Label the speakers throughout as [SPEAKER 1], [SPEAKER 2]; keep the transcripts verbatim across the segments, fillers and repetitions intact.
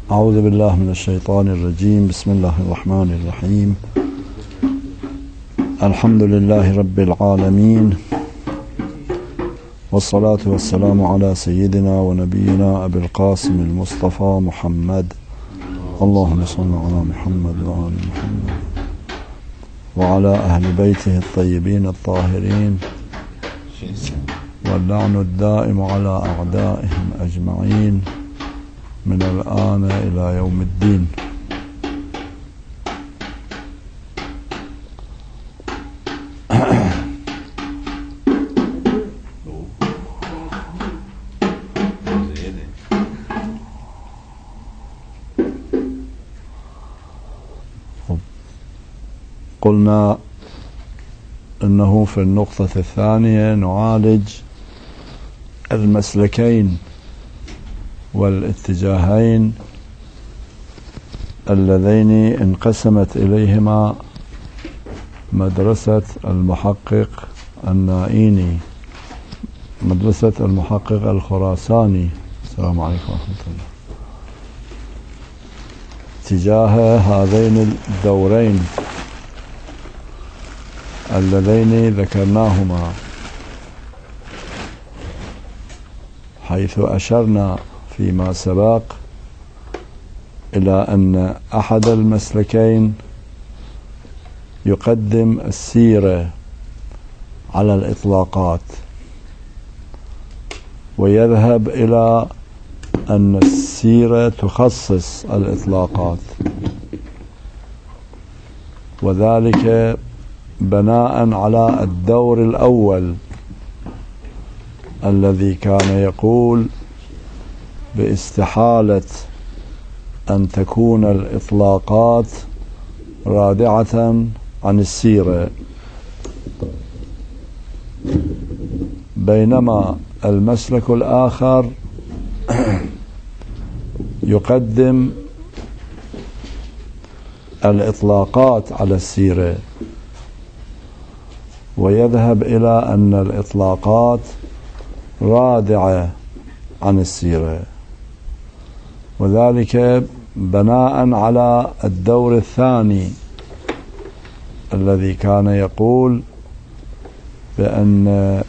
[SPEAKER 1] أعوذ بالله من الشيطان الرجيم. بسم الله الرحمن الرحيم. الحمد لله رب العالمين، والصلاة والسلام على سيدنا ونبينا أبي القاسم المصطفى محمد. اللهم صل على محمد وآل محمد وعلى أهل بيته الطيبين الطاهرين، واللعن الدائم على أعدائهم أجمعين من الآن إلى يوم الدين. قلنا أنه في النقطة الثانية نعالج المسلكين والاتجاهين اللذين انقسمت إليهما مدرسة المحقق النائيني، مدرسة المحقق الخراساني. السلام عليكم ورحمة الله. اتجاه هذين الدورين اللذين ذكرناهما، حيث أشرنا فيما سبق إلى أن أحد المسلكين يقدم السيرة على الإطلاقات، ويذهب إلى أن السيرة تخصص الإطلاقات، وذلك بناء على الدور الأول الذي كان يقول باستحالة أن تكون الإطلاقات رادعة عن السيرة، بينما المسلك الآخر يقدم الإطلاقات على السيرة، ويذهب إلى أن الإطلاقات رادعة عن السيرة، وذلك بناء على الدور الثاني الذي كان يقول بأن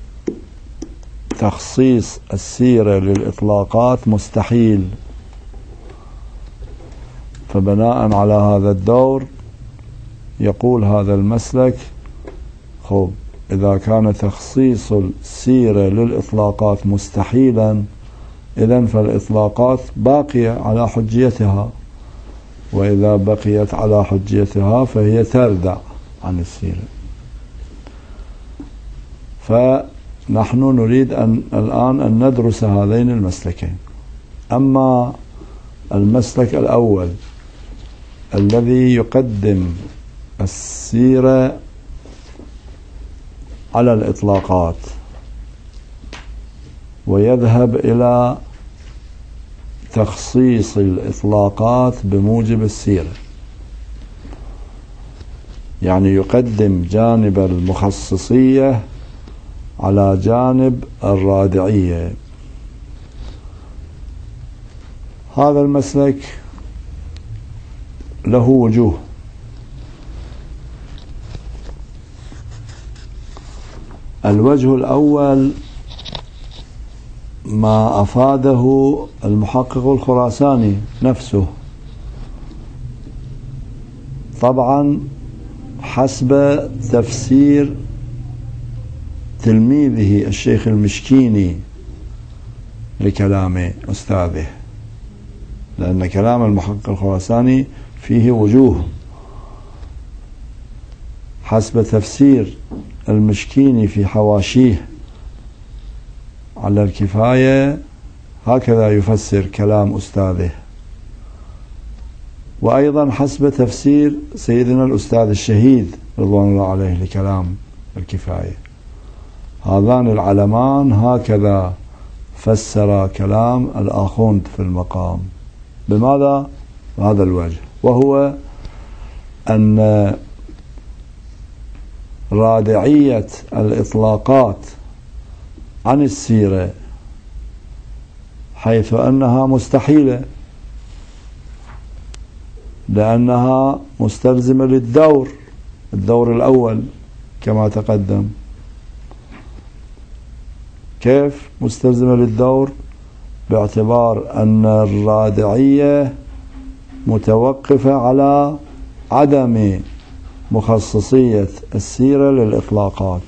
[SPEAKER 1] تخصيص السيرة للإطلاقات مستحيل. فبناء على هذا الدور يقول هذا المسلك: خب إذا كان تخصيص السيرة للإطلاقات مستحيلا، إذن فالإطلاقات باقية على حجيتها، وإذا بقيت على حجيتها فهي تردع عن السيرة. فنحن نريد أن الآن أن ندرس هذين المسلكين. أما المسلك الأول الذي يقدم السيرة على الإطلاقات ويذهب إلى تخصيص الإطلاقات بموجب السيرة، يعني يقدم جانب المخصصية على جانب الرادعية. هذا المسلك له وجوه. الوجه الأول ما أفاده المحقق الخراساني نفسه، طبعا حسب تفسير تلميذه الشيخ المشكيني لكلام أستاذه، لأن كلام المحقق الخراساني فيه وجوه. حسب تفسير المشكيني في حواشيه على الكفاية هكذا يفسر كلام أستاذه، وأيضا حسب تفسير سيدنا الأستاذ الشهيد رضوان الله عليه لكلام الكفاية. هذان العلمان هكذا فسر كلام الآخوند في المقام. بماذا؟ هذا الوجه، وهو أن رادعية الإطلاقات عن السيرة حيث أنها مستحيلة، لأنها مستلزمة للدور، الدور الأول كما تقدم. كيف مستلزمة للدور؟ باعتبار أن الرادعية متوقفة على عدم مخصصية السيرة للإطلاقات.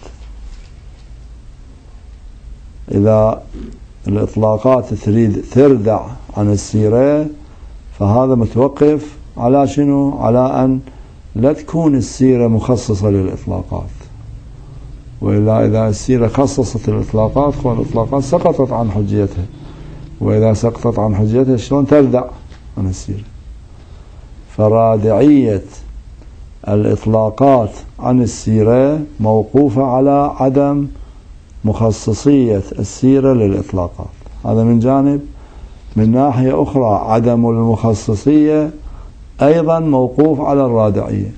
[SPEAKER 1] إذا الإطلاقات تريد تردع عن السيرة فهذا متوقف على شنو؟ على أن لا تكون السيرة مخصصة للإطلاقات، وإلا إذا السيرة خصصت الإطلاقات فالإطلاقات سقطت عن حجيتها، وإذا سقطت عن حجيتها شلون تردع عن السيرة؟ فرادعية الإطلاقات عن السيرة موقوفة على عدم مخصصية السيرة للإطلاقات. هذا من جانب. من ناحية أخرى عدم المخصصية أيضا موقوف على الرادعية،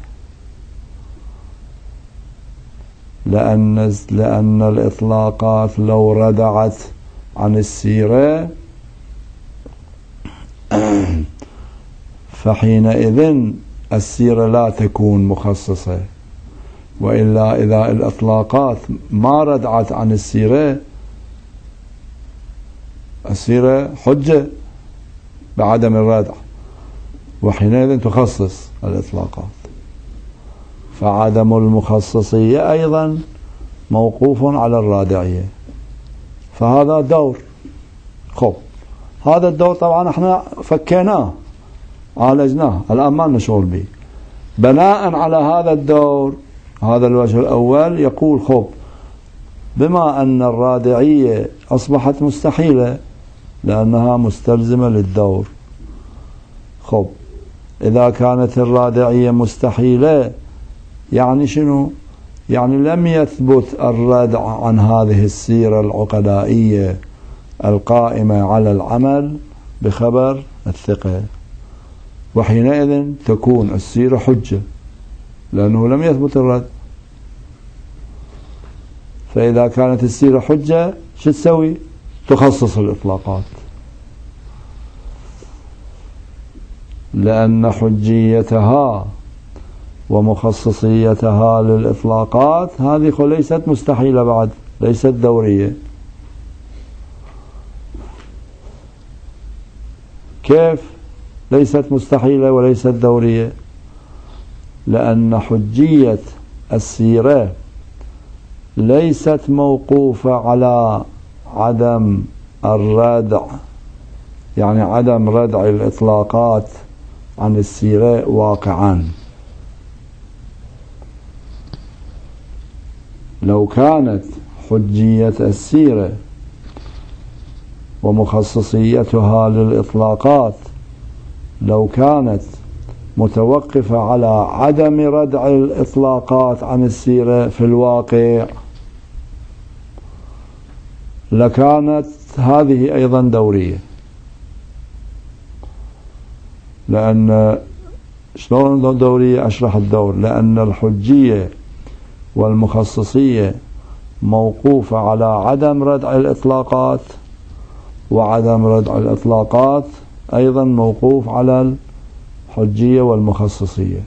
[SPEAKER 1] لأن لأن الإطلاقات لو ردعت عن السيرة فحينئذ السيرة لا تكون مخصصة، وإلا إذا الإطلاقات ما ردعت عن السيرة السيرة حجة بعدم الردع، وحينئذ تخصص الإطلاقات. فعدم المخصصية أيضا موقوف على الرادعية، فهذا دور. خب هذا الدور طبعا احنا فكيناه عالجناه، الآن ما نشغل به. بناء على هذا الدور، هذا الوجه الأول، يقول خب بما أن الرادعية أصبحت مستحيلة لأنها مستلزمة للدور، خب إذا كانت الرادعية مستحيلة يعني شنو؟ يعني لم يثبت الردع عن هذه السيرة العقلائية القائمة على العمل بخبر الثقة، وحينئذ تكون السيرة حجة لأنه لم يثبت الرد. فإذا كانت السيرة حجة شو تسوي؟ تخصص الإطلاقات، لأن حجيتها ومخصصيتها للإطلاقات هذه ليست مستحيلة بعد، ليست دورية. كيف ليست مستحيلة وليست دورية؟ لأن حجية السيرة ليست موقوفة على عدم الردع، يعني عدم ردع الإطلاقات عن السيرة واقعا. لو كانت حجية السيرة ومخصصيتها للإطلاقات لو كانت متوقفة على عدم ردع الإطلاقات عن السيرة في الواقع لكانت هذه أيضا دورية. لأن شلون دورية؟ أشرح الدور. لأن الحجية والمخصصية موقوفة على عدم ردع الإطلاقات، وعدم ردع الإطلاقات أيضا موقوف على الحجية والمخصصية،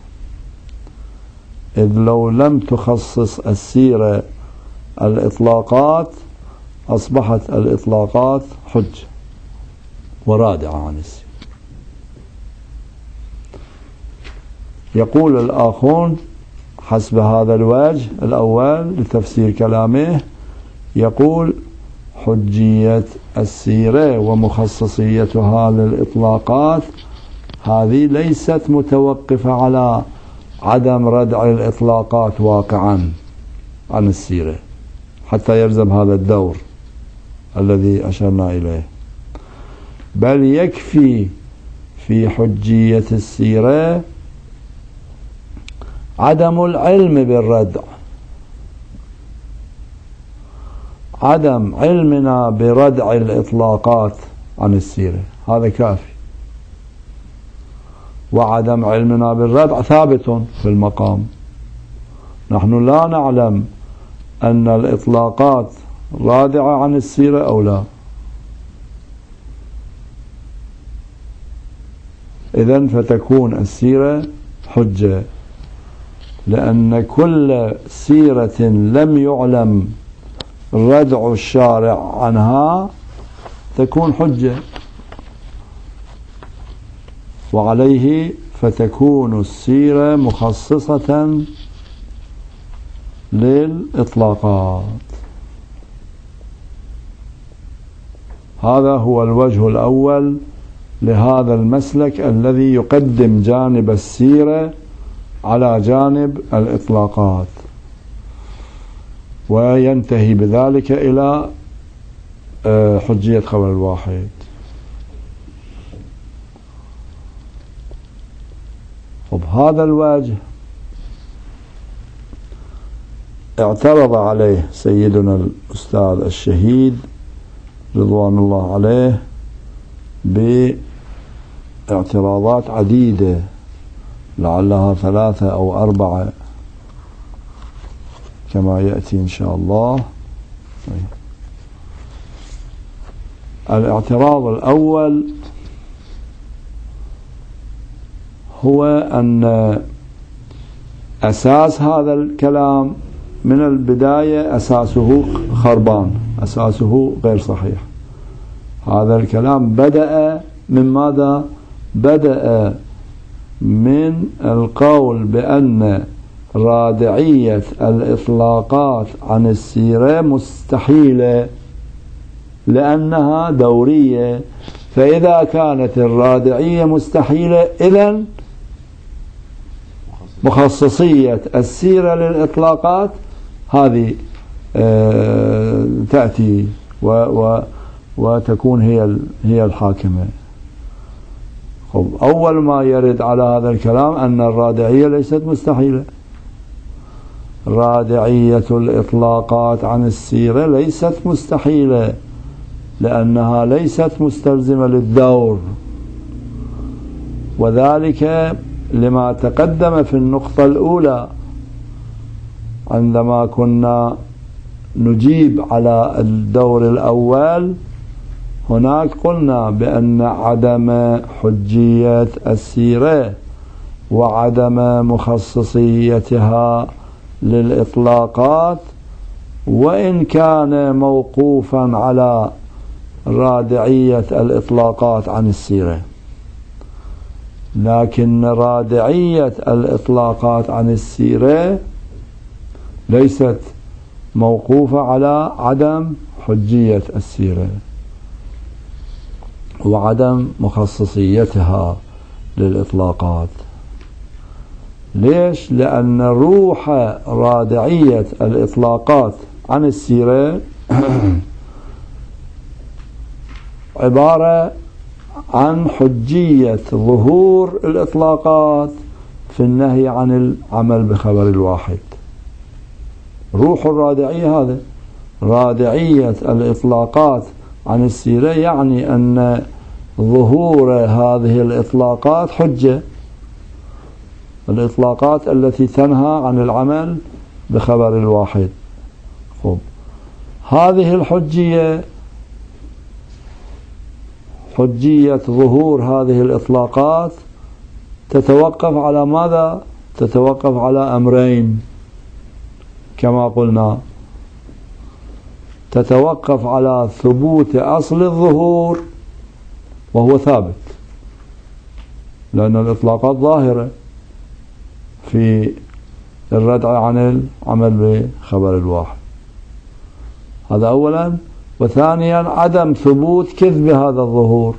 [SPEAKER 1] إذ لو لم تخصص السيرة الإطلاقات أصبحت الإطلاقات حجة ورادعة عن السيرة. يقول الآخون حسب هذا الوجه الأول لتفسير كلامه، يقول حجية السيرة ومخصصيتها للإطلاقات هذه ليست متوقفة على عدم ردع الإطلاقات واقعا عن السيرة حتى يلزم هذا الدور الذي أشرنا إليه، بل يكفي في حجية السيرة عدم العلم بالردع، عدم علمنا بردع الإطلاقات عن السيرة هذا كافي، وعدم علمنا بالردع ثابت في المقام. نحن لا نعلم أن الإطلاقات رادعة عن السيرة أو لا. إذن فتكون السيرة حجة، لأن كل سيرة لم يعلم ردع الشارع عنها تكون حجة، وعليه فتكون السيرة مخصصة للإطلاقات. هذا هو الوجه الأول لهذا المسلك الذي يقدم جانب السيرة على جانب الإطلاقات، وينتهي بذلك إلى حجية خبر الواحد. وبهذا الوجه اعترض عليه سيدنا الأستاذ الشهيد رضوان الله عليه باعتراضات عديدة، لعلها ثلاثة أو أربعة كما يأتي إن شاء الله. الاعتراض الأول هو أن أساس هذا الكلام من البداية أساسه خربان، أساسه غير صحيح. هذا الكلام بدأ من ماذا؟ بدأ من القول بأن رادعية الإطلاقات عن السيرة مستحيلة لأنها دورية، فإذا كانت الرادعية مستحيلة إذن مخصصية السيرة للإطلاقات هذه آه تأتي و و وتكون هي هي الحاكمة. خب، أول ما يرد على هذا الكلام أن الرادعية ليست مستحيلة. رادعية الإطلاقات عن السيرة ليست مستحيلة لأنها ليست مستلزمة للدور، وذلك لما تقدم في النقطة الأولى عندما كنا نجيب على الدور الأول. هناك قلنا بأن عدم حجية السيرة وعدم مخصصيتها للإطلاقات وإن كان موقوفا على رادعية الإطلاقات عن السيرة، لكن رادعية الإطلاقات عن السيرة ليست موقوفة على عدم حجية السيرة وعدم مخصصيتها للإطلاقات. ليش؟ لأن روح رادعية الإطلاقات عن السيرة عبارة عن حجية ظهور الإطلاقات في النهي عن العمل بخبر الواحد. روح الرادعية هذا، رادعية الإطلاقات عن السيرة يعني أن ظهور هذه الإطلاقات حجة، الإطلاقات التي تنهى عن العمل بخبر الواحد. خب، هذه الحجية، حجية ظهور هذه الإطلاقات تتوقف على ماذا؟ تتوقف على أمرين كما قلنا. تتوقف على ثبوت أصل الظهور وهو ثابت، لأن الإطلاقات ظاهرة في الردع عن العمل بخبر الواحد. هذا أولا. وثانيا عدم ثبوت كذب هذا الظهور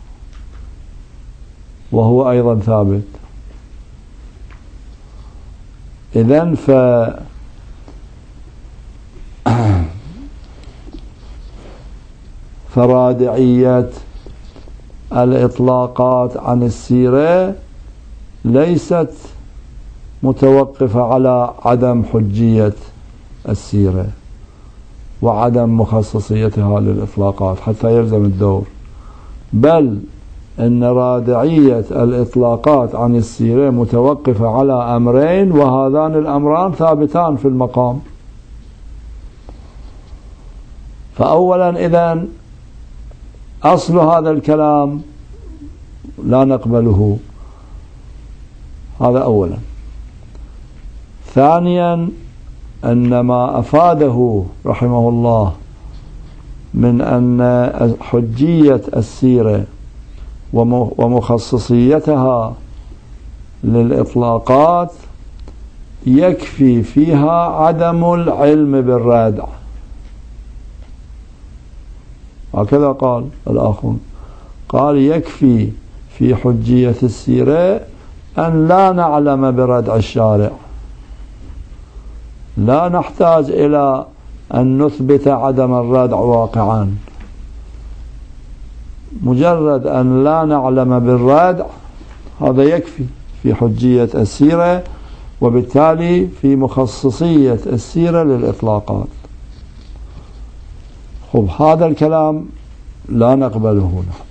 [SPEAKER 1] وهو أيضا ثابت. إذن ف فرادعية الإطلاقات عن السيرة ليست متوقفة على عدم حجية السيرة وعدم مخصصيتها للإطلاقات حتى يلزم الدور، بل إن رادعية الإطلاقات عن السيرة متوقفة على أمرين، وهذان الأمران ثابتان في المقام. فأولا إذن أصل هذا الكلام لا نقبله. هذا أولا. ثانيا أن ما أفاده رحمه الله من أن حجية السيرة ومخصصيتها للإطلاقات يكفي فيها عدم العلم بالردع، هكذا قال الآخرون. قال يكفي في حجية السيرة أن لا نعلم بردع الشارع، لا نحتاج إلى أن نثبت عدم الردع واقعا، مجرد أن لا نعلم بالردع هذا يكفي في حجية السيرة، وبالتالي في مخصصية السيرة للإطلاقات. خب هذا الكلام لا نقبله نحن،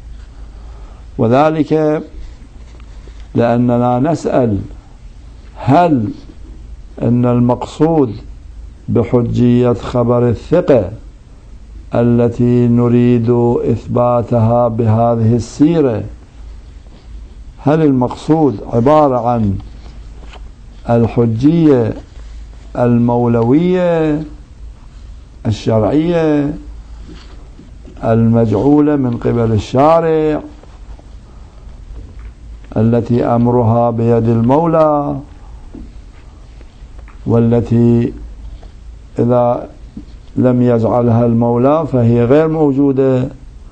[SPEAKER 1] وذلك لأننا نسأل هل أن المقصود بحجية خبر الثقة التي نريد إثباتها بهذه السيرة، هل المقصود عبارة عن الحجية المولوية الشرعية المجعولة من قبل الشارع التي أمرها بيد المولى، والتي إذا لم يجعلها المولى فهي غير موجودة؟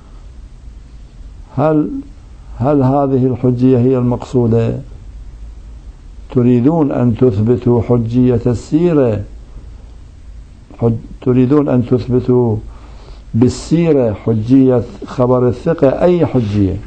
[SPEAKER 1] هل هل هذه الحجية هي المقصودة؟ تريدون أن تثبتوا حجية السيرة، حج تريدون أن تثبتوا بالسيرة حجية خبر الثقة، أي حجية؟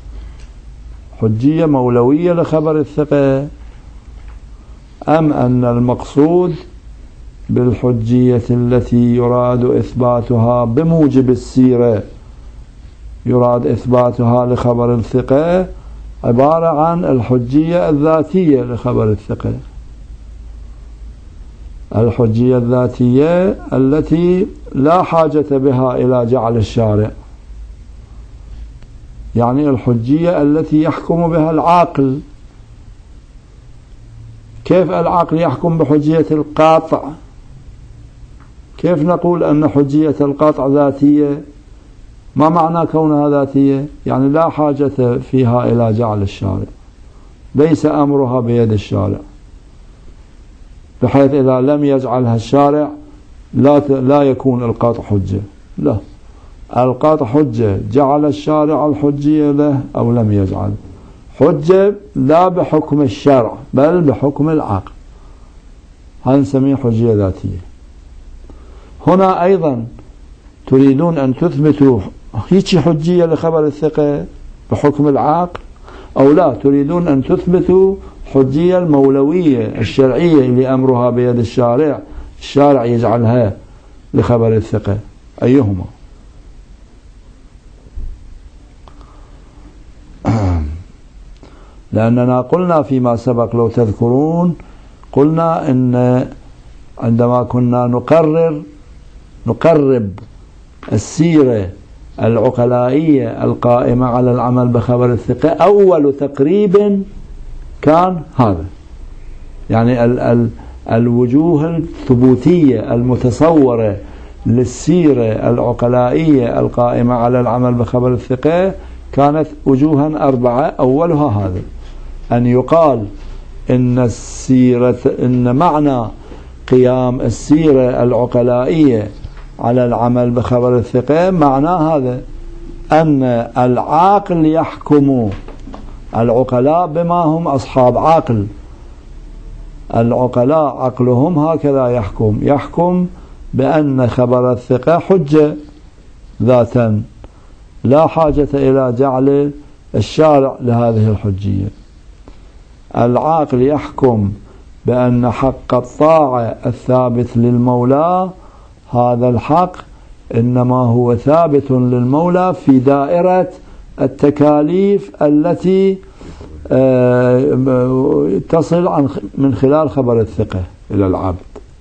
[SPEAKER 1] حجية مولوية لخبر الثقة، أم أن المقصود بالحجية التي يراد إثباتها بموجب السيرة يراد إثباتها لخبر الثقة عبارة عن الحجية الذاتية لخبر الثقة، الحجية الذاتية التي لا حاجة بها إلى جعل الشارع، يعني الحجية التي يحكم بها العاقل. كيف العقل يحكم بحجية القاطع؟ كيف نقول أن حجية القاطع ذاتية؟ ما معنى كونها ذاتية؟ يعني لا حاجة فيها إلى جعل الشارع، ليس أمرها بيد الشارع، بحيث إذا لم يجعلها الشارع لا لا يكون القاطع حجة. لا، القاطع حجة جعل الشارع الحجية له أو لم يجعل، حجة لا بحكم الشرع بل بحكم العقل، هذا نسميه حجية ذاتية. هنا أيضا تريدون أن تثبتوا هيك حجية لخبر الثقة بحكم العقل، أو لا تريدون أن تثبتوا حجية المولوية الشرعية اللي أمرها بيد الشارع، الشارع يجعلها لخبر الثقة، أيهما؟ لأننا قلنا فيما سبق لو تذكرون، قلنا إن عندما كنا نقرر نقرب السيرة العقلائية القائمة على العمل بخبر الثقة، أول تقريب كان هذا، يعني ال ال الوجوه الثبوتية المتصورة للسيرة العقلائية القائمة على العمل بخبر الثقة كانت وجوها أربعة. أولها هذا، أن يقال إن السيرة إن معنى قيام السيرة العقلائية على العمل بخبر الثقة معنى هذا، أن العاقل يحكم، العقلاء بما هم أصحاب عقل، العقلاء عقلهم هكذا يحكم يحكم بأن خبر الثقة حجة ذاتا، لا حاجة إلى جعل الشارع لهذه الحجية. العاقل يحكم بأن حق الطاعة الثابت للمولى، هذا الحق إنما هو ثابت للمولى في دائرة التكاليف التي تصل من خلال خبر الثقة إلى العبد،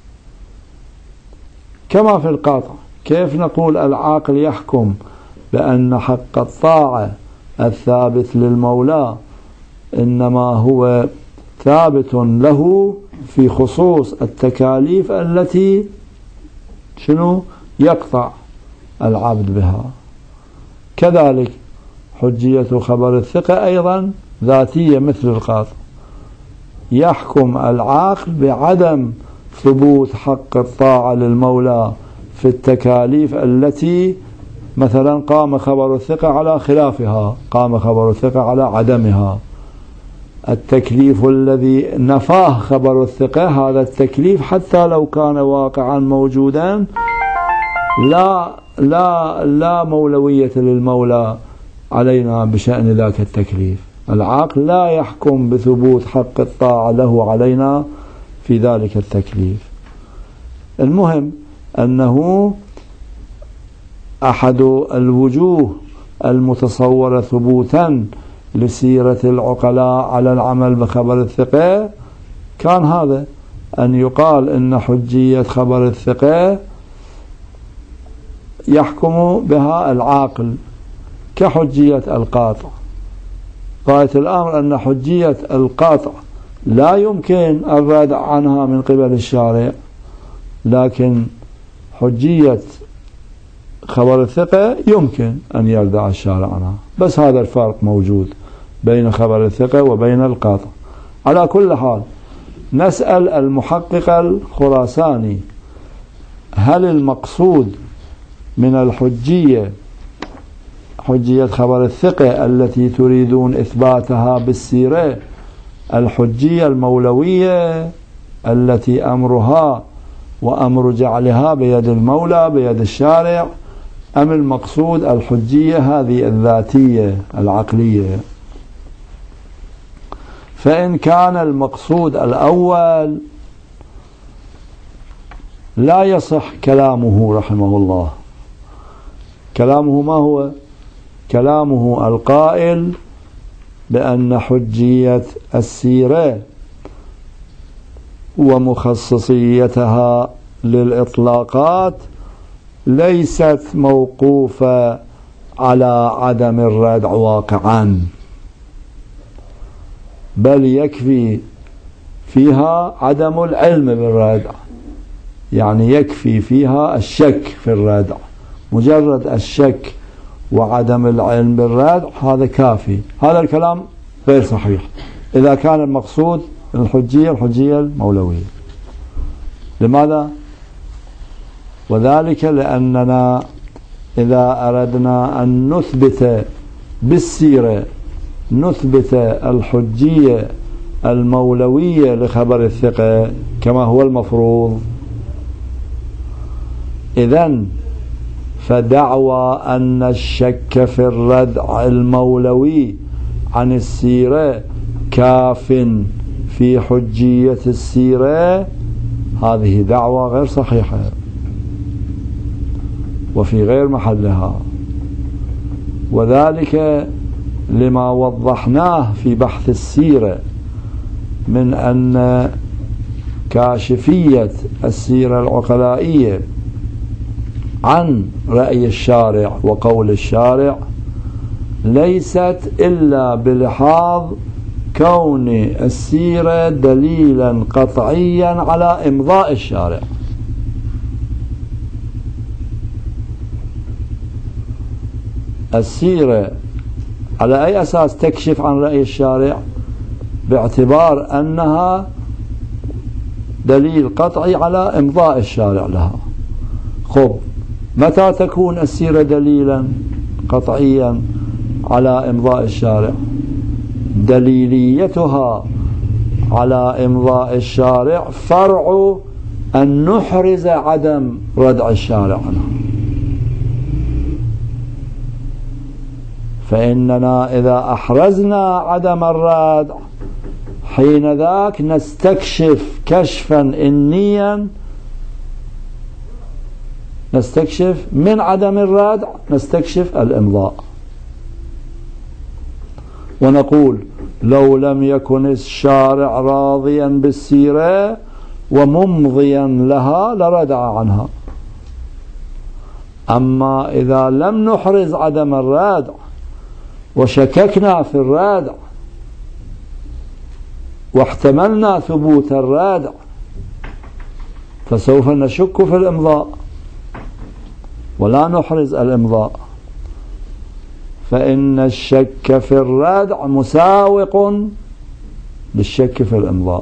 [SPEAKER 1] كما في القاطع. كيف نقول العاقل يحكم بأن حق الطاعة الثابت للمولى إنما هو ثابت له في خصوص التكاليف التي شنو يقطع العبد بها. كذلك حجية خبر الثقة أيضا ذاتية مثل القاطع. يحكم العاقل بعدم ثبوت حق الطاعة للمولى في التكاليف التي مثلا قام خبر الثقة على خلافها، قام خبر الثقة على عدمها. التكليف الذي نفاه خبر الثقة هذا التكليف حتى لو كان واقعا موجودا لا لا لا مولوية للمولى علينا بشأن ذاك التكليف. العاقل لا يحكم بثبوت حق الطاعة له علينا في ذلك التكليف. المهم أنه أحد الوجوه المتصورة ثبوتا لسيرة العقلاء على العمل بخبر الثقة كان هذا، أن يقال إن حجية خبر الثقة يحكم بها العاقل كحجية القاطع. غاية الأمر أن حجية القاطع لا يمكن الردع عنها من قبل الشارع، لكن حجية خبر الثقة يمكن أن يردع الشارع عنها. بس هذا الفرق موجود بين خبر الثقة وبين القاطع. على كل حال نسأل المحقق الخراساني هل المقصود من الحجية حجية خبر الثقة التي تريدون إثباتها بالسيرة الحجية المولوية التي أمرها وأمر جعلها بيد المولى بيد الشارع، أم المقصود الحجية هذه الذاتية العقلية؟ فإن كان المقصود الأول لا يصح كلامه رحمه الله. كلامه ما هو؟ كلامه القائل بأن حجية السيرة ومخصصيتها للإطلاقات ليست موقوفة على عدم الردع واقعا، بل يكفي فيها عدم العلم بالردع، يعني يكفي فيها الشك في الردع، مجرد الشك وعدم العلم بالردع هذا كافي. هذا الكلام غير صحيح إذا كان المقصود الحجية الحجية المولوية. لماذا؟ وذلك لأننا إذا أردنا أن نثبت بالسيرة نثبت الحجية المولوية لخبر الثقة كما هو المفروض، إذن فدعوى أن الشك في الردع المولوي عن السيرة كاف في حجية السيرة هذه دعوى غير صحيحة وفي غير محلها. وذلك لما وضحناه في بحث السيرة من أن كاشفية السيرة العقلائية عن رأي الشارع وقول الشارع ليست إلا بلحاظ كون السيرة دليلا قطعيا على إمضاء الشارع. السيرة على أي أساس تكشف عن رأي الشارع؟ باعتبار أنها دليل قطعي على إمضاء الشارع لها. خب متى تكون السيرة دليلا قطعيا على إمضاء الشارع؟ دليليتها على إمضاء الشارع فرع أن نحرز عدم ردع الشارع عنها. فإننا إذا أحرزنا عدم الردع حين ذاك نستكشف كشفا إنيا، نستكشف من عدم الردع نستكشف الإمضاء، ونقول لو لم يكن الشارع راضيا بالسيرة وممضيا لها لردع عنها. أما إذا لم نحرز عدم الردع وشككنا في الرادع واحتملنا ثبوت الرادع فسوف نشك في الإمضاء ولا نحرز الإمضاء، فإن الشك في الرادع مساوق للشك في الإمضاء.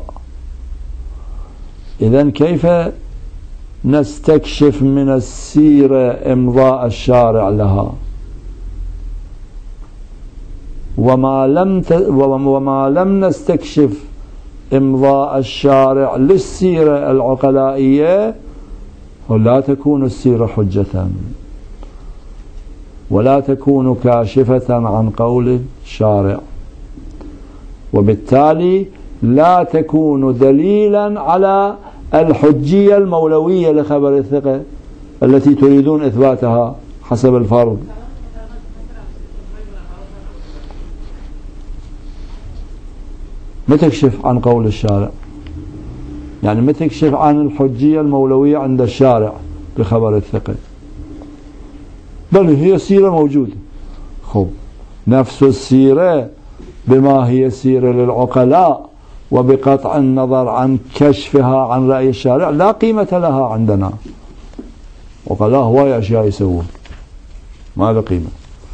[SPEAKER 1] إذن كيف نستكشف من السيرة إمضاء الشارع لها وما لم ت... وما لم نستكشف إمضاء الشارع للسيرة العقلائية، ولا تكون السيرة حجة ولا تكون كاشفة عن قول الشارع، وبالتالي لا تكون دليلا على الحجية المولوية لخبر الثقة التي تريدون إثباتها حسب الفرض. ما تكشف عن قول الشارع، يعني ما تكشف عن الحجية المولوية عند الشارع بخبر الثقة، بل هي سيرة موجودة. خب نفس السيرة بما هي سيرة للعقلاء وبقطع النظر عن كشفها عن رأي الشارع لا قيمة لها عندنا. عقلاء هواي أشياء يسوون ما له قيمة.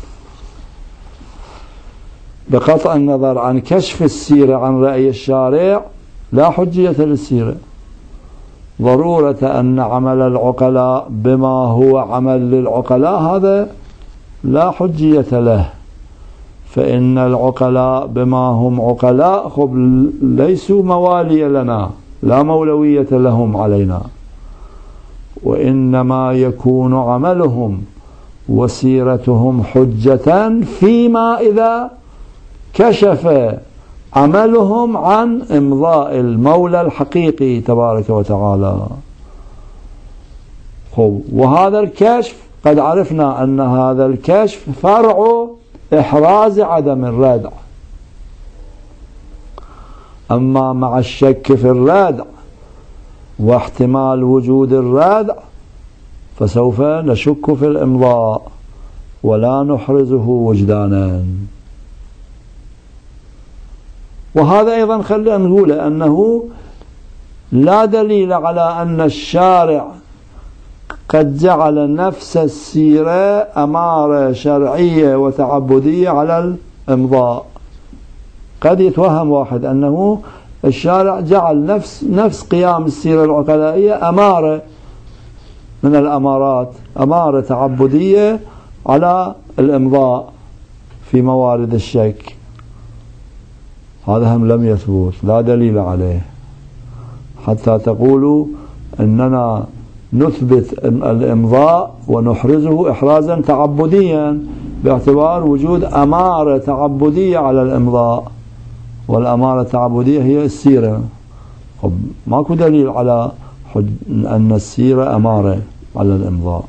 [SPEAKER 1] بقطع النظر عن كشف السيرة عن رأي الشارع لا حجية للسيرة. ضرورة أن عمل العقلاء بما هو عمل للعقلاء هذا لا حجية له، فإن العقلاء بما هم عقلاء خب ليسوا موالي لنا، لا مولوية لهم علينا، وإنما يكون عملهم وسيرتهم حجة فيما إذا كشف عملهم عن إمضاء المولى الحقيقي تبارك وتعالى. خب وهذا الكشف قد عرفنا أن هذا الكشف فرع إحراز عدم الرادع. أما مع الشك في الرادع واحتمال وجود الرادع فسوف نشك في الإمضاء ولا نحرزه وجدانا. وهذا أيضا خلينا نقول أنه لا دليل على أن الشارع قد جعل نفس السيرة أمارة شرعية وتعبدية على الإمضاء. قد يتوهم واحد أنه الشارع جعل نفس نفس قيام السيرة العقلائية أمارة من الأمارات، أمارة تعبدية على الإمضاء في موارد الشك. هذا هم لم يثبت، لا دليل عليه، حتى تقولوا أننا نثبت الإمضاء ونحرزه إحرازا تعبديا باعتبار وجود أمارة تعبدية على الإمضاء، والأمارة التعبدية هي السيرة. طب ماكو دليل على أن السيرة أمارة على الإمضاء.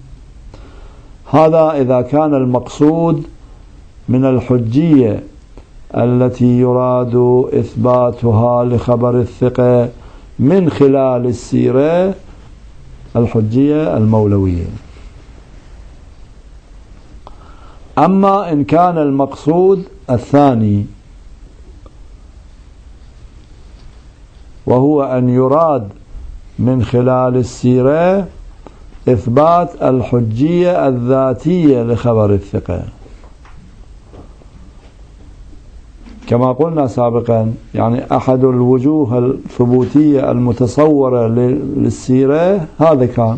[SPEAKER 1] هذا إذا كان المقصود من الحجية التي يراد إثباتها لخبر الثقة من خلال السيرة الحجية المولوية. أما إن كان المقصود الثاني وهو أن يراد من خلال السيرة إثبات الحجية الذاتية لخبر الثقة، كما قلنا سابقا، يعني أحد الوجوه الثبوتية المتصورة للسيرة هذا كان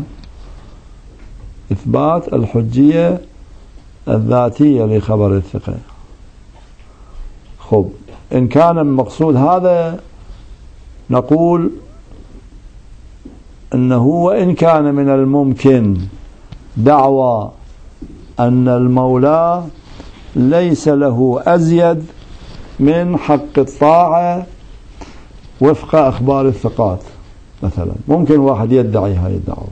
[SPEAKER 1] إثبات الحجية الذاتية لخبر الثقة. خب إن كان المقصود هذا نقول أنه وإن كان من الممكن دعوى أن المولى ليس له أزيد من حق الطاعة وفق أخبار الثقات مثلا، ممكن واحد يدعي هذه الدعوة،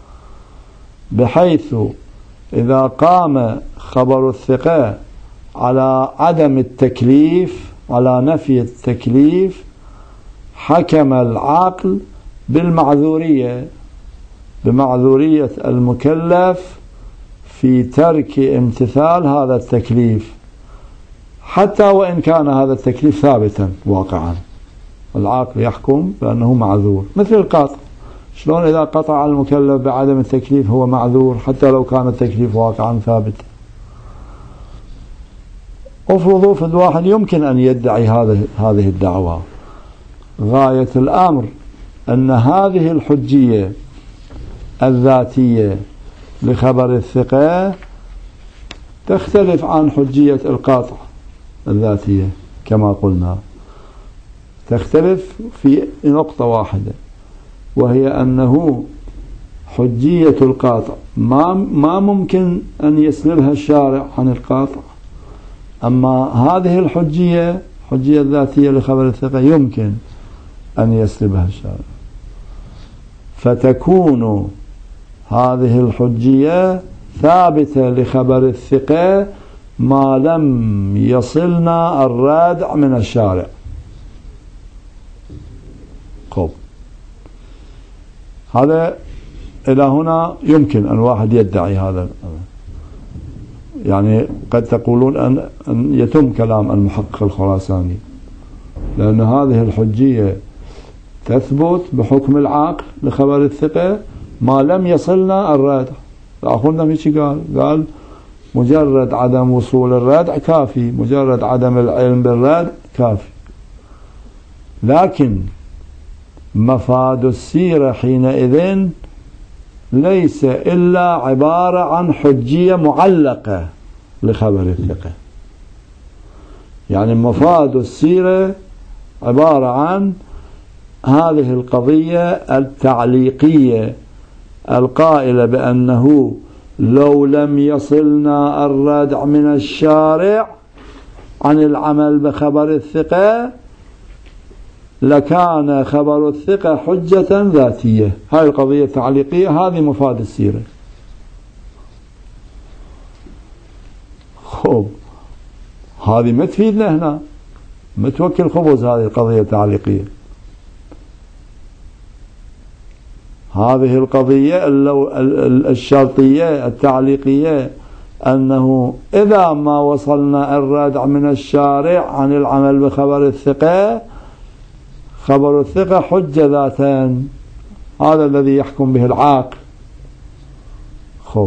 [SPEAKER 1] بحيث إذا قام خبر الثقة على عدم التكليف، على نفي التكليف، حكم العقل بالمعذورية، بمعذورية المكلف في ترك امتثال هذا التكليف، حتى وإن كان هذا التكليف ثابتا واقعا، العاقل يحكم بأنه معذور مثل القاطع. شلون إذا قطع المكلف بعدم التكليف هو معذور حتى لو كان التكليف واقعا ثابتا؟ افرضوا فد واحد يمكن أن يدعي هذه هذه الدعوة، غاية الأمر أن هذه الحجية الذاتية لخبر الثقة تختلف عن حجية القاطع الذاتية كما قلنا، تختلف في نقطة واحدة، وهي أنه حجية القاطع ما ما ممكن أن يسلبها الشارع عن القاطع، أما هذه الحجية حجية الذاتية لخبر الثقة يمكن أن يسلبها الشارع، فتكون هذه الحجية ثابتة لخبر الثقة ما لم يصلنا الرادع من الشارع. خب هذا إلى هنا يمكن أن واحد يدعي هذا، يعني قد تقولون أن, أن يتم كلام المحقق الخراساني، لأن هذه الحجية تثبت بحكم العاقل لخبر الثقة ما لم يصلنا الردع. أخونا ميشي قال قال مجرد عدم وصول الردع كافي، مجرد عدم العلم بالردع كافي، لكن مفاد السيرة حينئذ ليس إلا عبارة عن حجية معلقة لخبر الثقة. يعني مفاد السيرة عبارة عن هذه القضية التعليقية القائلة بأنه لو لم يصلنا الردع من الشارع عن العمل بخبر الثقة لكان خبر الثقة حجة ذاتية. هاي القضية التعليقية هذه مفاد السيرة. خب هذه ما تفيدنا هنا، متوكل خبز هذه القضية التعليقية. هذه القضية الشرطية التعليقية أنه إذا ما وصلنا الردع من الشارع عن العمل بخبر الثقة خبر الثقة حجة ذاتان، هذا الذي يحكم به العاقل. خب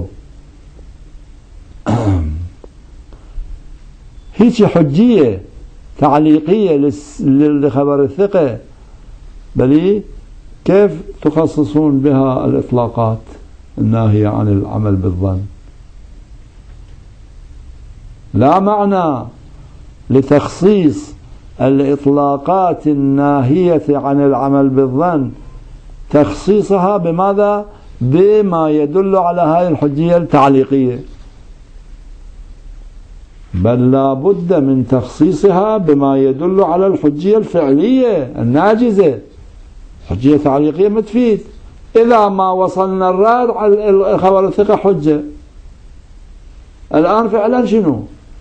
[SPEAKER 1] هيك حجية تعليقية لخبر الثقة، بل كيف تخصصون بها الإطلاقات الناهية عن العمل بالظن؟ لا معنى لتخصيص الإطلاقات الناهية عن العمل بالظن تخصيصها بماذا؟ بما يدل على هذه الحجية التعليقية، بل لا بد من تخصيصها بما يدل على الحجية الفعلية الناجزة. حجية تعليقية ما تفيد إذا ما وصلنا الراد على خبر الثقة حجة. الآن فعلا شنو؟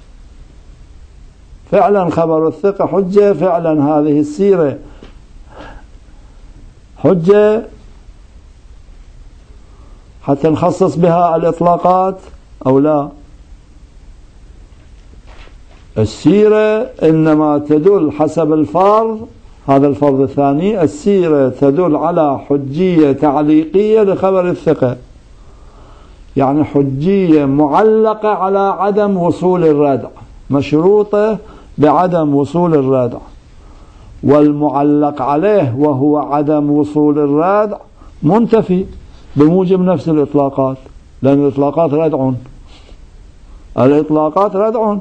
[SPEAKER 1] فعلا خبر الثقة حجة، فعلا هذه السيرة حجة حتى نخصص بها الإطلاقات أو لا؟ السيرة إنما تدل حسب الفرض، هذا الفرض الثاني، السيرة تدل على حجية تعليقية لخبر الثقة، يعني حجية معلقة على عدم وصول الردع، مشروطة بعدم وصول الردع، والمعلق عليه وهو عدم وصول الردع منتفي بموجب نفس الإطلاقات، لأن الإطلاقات ردع، الإطلاقات ردع،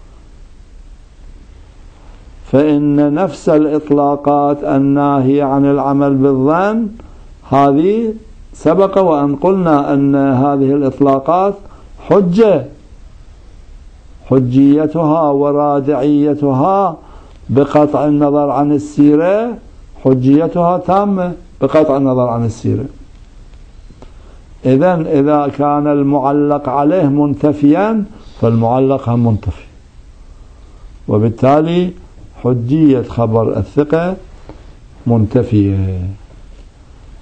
[SPEAKER 1] فإن نفس الإطلاقات الناهية عن العمل بالظن هذه سبق وأن قلنا أن هذه الإطلاقات حجة، حجيتها ورادعيتها بقطع النظر عن السيرة حجيتها تامة بقطع النظر عن السيرة. إذن إذا كان المعلق عليه منتفيا فالمعلق هم منتفي، وبالتالي حجية خبر الثقة منتفية.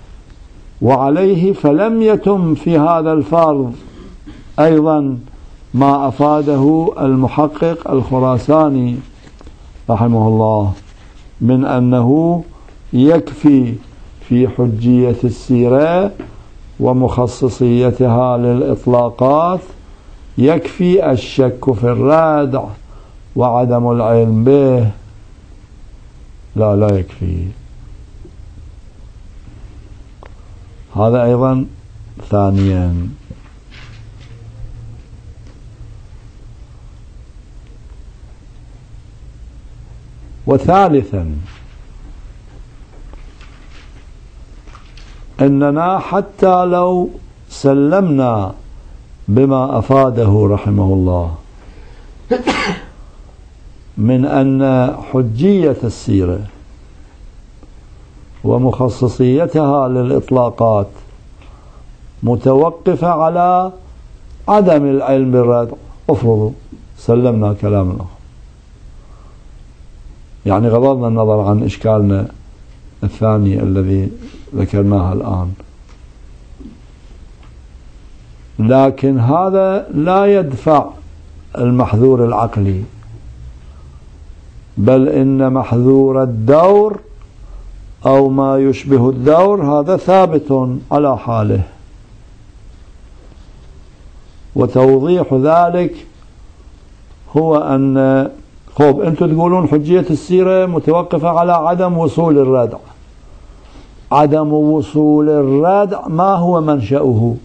[SPEAKER 1] وعليه فلم يتم في هذا الفرض أيضا ما أفاده المحقق الخراساني رحمه الله من أنه يكفي في حجية السيرة ومخصصيتها للإطلاقات، يكفي الشك في الردع وعدم العلم به. لا لا يكفي. هذا أيضا ثانيا. وثالثا أننا حتى لو سلمنا بما أفاده رحمه الله من أن حجية السيرة ومخصصيتها للإطلاقات متوقفة على عدم العلم بالردع، افرضوا سلمنا كلامنا، يعني غضضنا النظر عن إشكالنا الثاني الذي ذكرناه الآن، لكن هذا لا يدفع المحذور العقلي، بل إن محذور الدور أو ما يشبه الدور هذا ثابت على حاله. وتوضيح ذلك هو أن خوب أنتم تقولون حجية السيرة متوقفة على عدم وصول الردع. عدم وصول الردع ما هو منشأه؟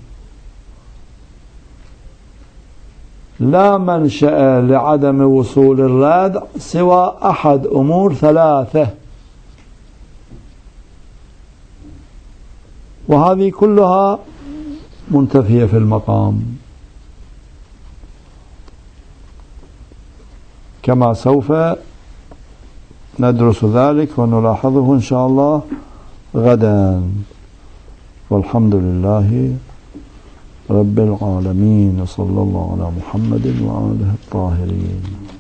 [SPEAKER 1] لا منشأ لعدم وصول الردع سوى أحد أمور ثلاثة، وهذه كلها منتفية في المقام كما سوف ندرس ذلك ونلاحظه إن شاء الله غدا. والحمد لله رب العالمين، صلى الله على محمد وآله الطاهرين.